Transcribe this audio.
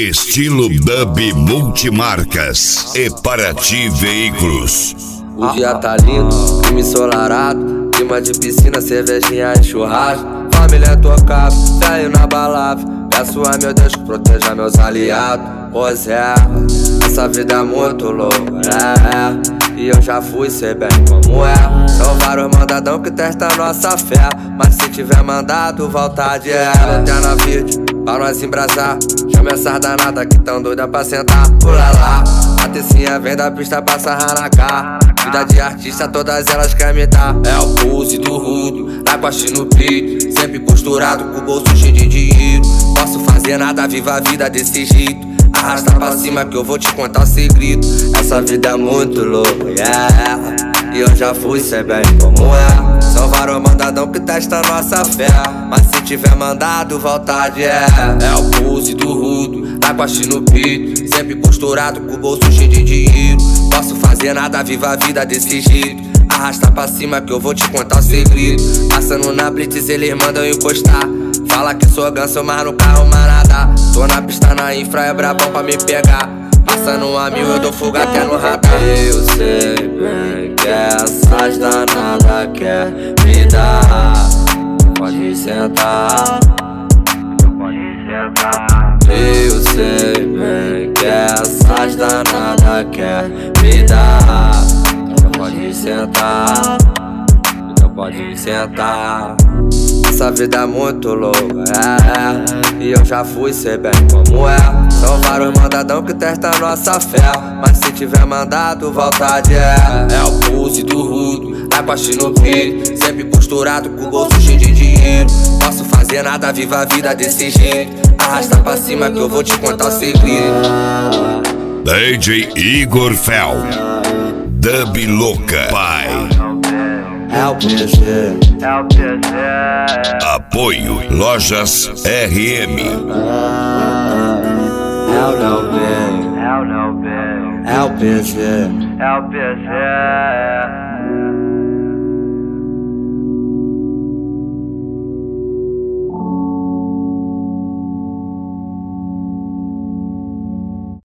Estilo Dub Multimarcas e Paraty Veículos. O dia tá lindo, clima ensolarado, clima de piscina, cervejinha e churrasco. Família tocada, velho na balada. Peço a meu Deus que proteja meus aliados. Pois é, essa vida é muito louca, e eu já fui, sei bem como é. São vários mandadão que testam nossa fé, mas se tiver mandado, volta de lanterna verde pra nós embrasar. Chama essas danadas que tão doida pra sentar. Pula lá, a tecinha vem da pista pra sarrar na cara. Vida de artista, todas elas querem me dar. É o pulse do rudo, tá com a no peito, sempre posturado com o bolso cheio de dinheiro. Posso fazer nada, viva a vida desse jeito. Arrasta pra cima que eu vou te contar o segredo. Essa vida é muito louca, e eu já fui, sei bem como é. São vários mandadão que testam nossa fé, mas se tiver mandado, vontade é o pulse do rudo, tá com a no peito, sempre posturado com o bolso cheio de dinheiro. Posso fazer nada, viva a vida desse jeito. Arrasta pra cima que eu vou te contar o segredo. Passando na blitz eles mandam encostar. Fala que sou ganso, mas no carro manada. Tô na pista na infra, é brabão pra me pegar. Passando a 1000 eu dou fuga até no radar. Eu sei bem que essas danadas quer me dar. Pode sentar, pode sentar. Eu sei bem que essas danadas quer me dar. Pode sentar, pode sentar. Essa vida é muito louca, e eu já fui, sei bem como é. São vários mandadão que testam nossa fé, mas se tiver mandado, vontade é o pulse do rudo, tá com a no peito, sempre posturado com o bolso cheio de dinheiro. Posso fazer nada, viva a vida desse jeito. Arrasta pra cima que eu vou te contar o segredo. DJ Igor Fel, Dub Louca, pai. É o PG. Apoio Lojas RM. É o Léo B. É o PG. É o PG.